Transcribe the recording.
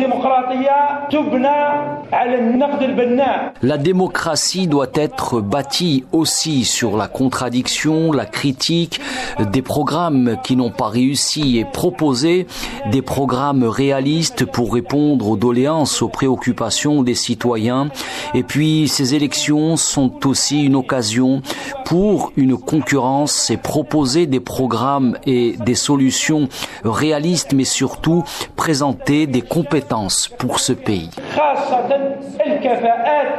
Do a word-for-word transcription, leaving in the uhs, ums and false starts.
La démocratie doit être bâtie aussi sur la contradiction, la critique, des programmes qui n'ont pas réussi et proposer des programmes réalistes pour répondre aux doléances, aux préoccupations des citoyens. Et puis ces élections sont aussi une occasion pour une concurrence et proposer des programmes et des solutions réalistes, mais surtout présenter des compétences pour ce pays.